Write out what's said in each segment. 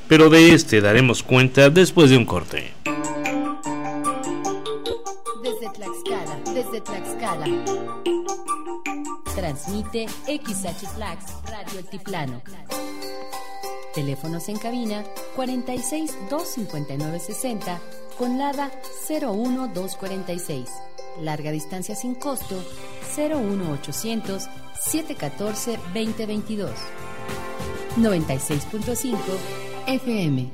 pero de este daremos cuenta después de un corte. Desde Tlaxcala. Transmite XH-Tlax Radio Altiplano. Teléfonos en cabina 46 259 60 con LADA 01246. Larga distancia sin costo 01800 714 2022. 96.5 FM.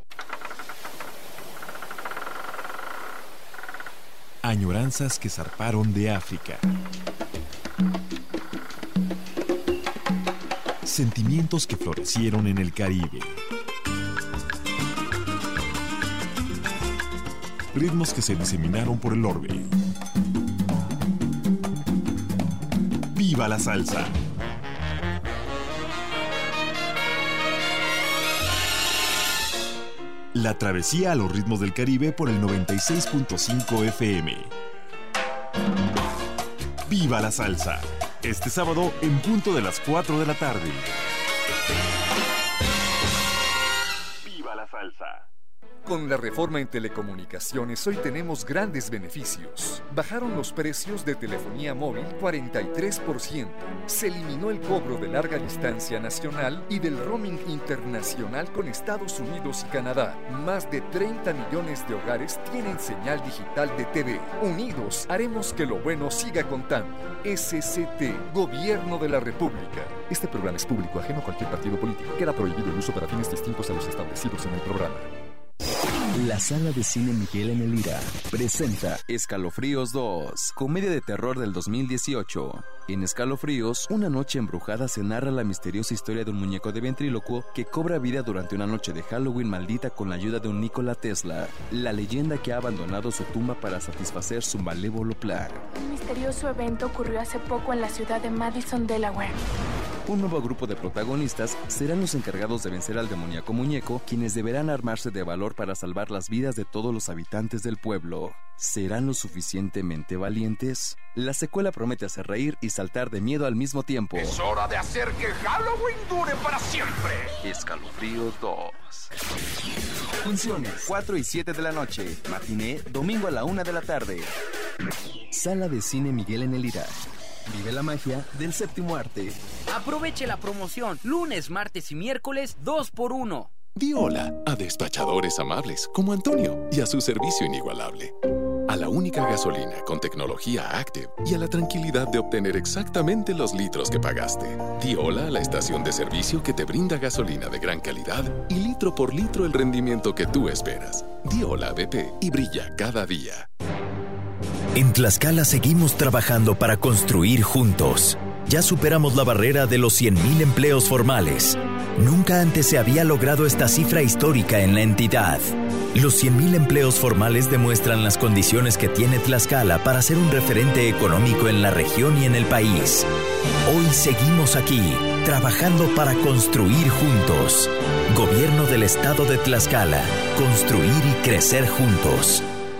Añoranzas que zarparon de África. Sentimientos que florecieron en el Caribe. Ritmos que se diseminaron por el orbe. ¡Viva la salsa! La travesía a los ritmos del Caribe por el 96.5 FM. ¡Viva la salsa! Este sábado en punto de las 4 de la tarde. ¡Viva la salsa! Con la reforma en telecomunicaciones hoy tenemos grandes beneficios. Bajaron los precios de telefonía móvil 43%. Se eliminó el cobro de larga distancia nacional y del roaming internacional con Estados Unidos y Canadá. Más de 30 millones de hogares tienen señal digital de TV. Unidos, haremos que lo bueno siga contando. SCT, Gobierno de la República. Este programa es público, ajeno a cualquier partido político. Queda prohibido el uso para fines distintos a los establecidos en el programa. La Sala de Cine Miguel en el Ira presenta Escalofríos 2, comedia de terror del 2018. En Escalofríos, una noche embrujada se narra la misteriosa historia de un muñeco de ventrílocuo que cobra vida durante una noche de Halloween maldita con la ayuda de un Nikola Tesla, la leyenda que ha abandonado su tumba para satisfacer su malévolo plan. Un misterioso evento ocurrió hace poco en la ciudad de Madison, Delaware. Un nuevo grupo de protagonistas serán los encargados de vencer al demoníaco muñeco, quienes deberán armarse de valor para salvar las vidas de todos los habitantes del pueblo. ¿Serán lo suficientemente valientes? La secuela promete hacer reír y saltar de miedo al mismo tiempo. ¡Es hora de hacer que Halloween dure para siempre! Escalofríos 2. Funciones 4 y 7 de la noche. Matiné, domingo a la 1 de la tarde. Sala de Cine Miguel en el Ira. Vive la magia del séptimo arte. Aproveche la promoción. Lunes, martes y miércoles 2x1. Di hola a despachadores amables como Antonio y a su servicio inigualable. A la única gasolina con tecnología Active y a la tranquilidad de obtener exactamente los litros que pagaste. Di hola a la estación de servicio que te brinda gasolina de gran calidad y litro por litro el rendimiento que tú esperas. Di hola a BP y brilla cada día. En Tlaxcala seguimos trabajando para construir juntos. Ya superamos la barrera de los 100,000 empleos formales. Nunca antes se había logrado esta cifra histórica en la entidad. Los 100,000 empleos formales demuestran las condiciones que tiene Tlaxcala para ser un referente económico en la región y en el país. Hoy seguimos aquí, trabajando para construir juntos. Gobierno del Estado de Tlaxcala. Construir y crecer juntos.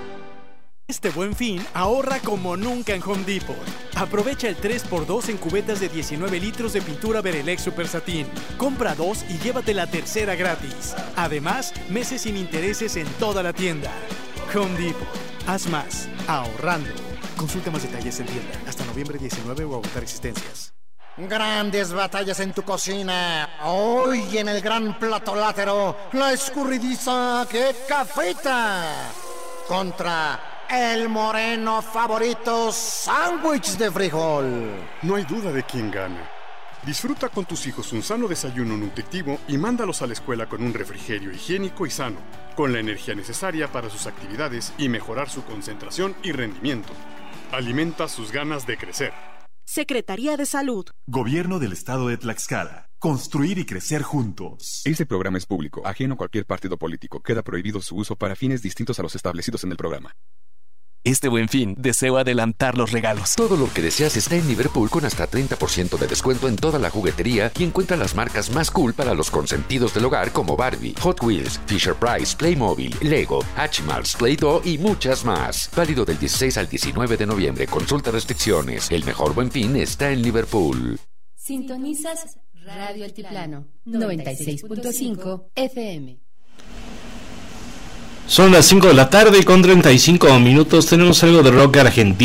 Este Buen Fin, ahorra como nunca en Home Depot. Aprovecha el 3x2 en cubetas de 19 litros de pintura Berelex Super Satin. Compra 2 y llévate la tercera gratis. Además, meses sin intereses en toda la tienda. Home Depot. Haz más, ahorrando. Consulta más detalles en tienda. Hasta noviembre 19 o agotar existencias. Grandes batallas en tu cocina. Hoy en el gran platolátero, la escurridiza que cafeta contra el moreno favorito sándwich de frijol. No hay duda de quién gana. Disfruta con tus hijos un sano desayuno nutritivo y mándalos a la escuela con un refrigerio higiénico y sano, con la energía necesaria para sus actividades y mejorar su concentración y rendimiento. Alimenta sus ganas de crecer. Secretaría de Salud. Gobierno del Estado de Tlaxcala. Construir y crecer juntos. Este programa es público, ajeno a cualquier partido político. Queda prohibido su uso para fines distintos a los establecidos en el programa. Este Buen Fin, deseo adelantar los regalos. Todo lo que deseas está en Liverpool con hasta 30% de descuento en toda la juguetería y encuentra las marcas más cool para los consentidos del hogar como Barbie, Hot Wheels, Fisher-Price, Playmobil, Lego, Hatchimals, Play-Doh y muchas más. Válido del 16 al 19 de noviembre. Consulta restricciones. El mejor Buen Fin está en Liverpool. Sintonizas Radio Altiplano 96.5 FM. Son las 5 de la tarde con 35 minutos. Tenemos algo de rock argentino.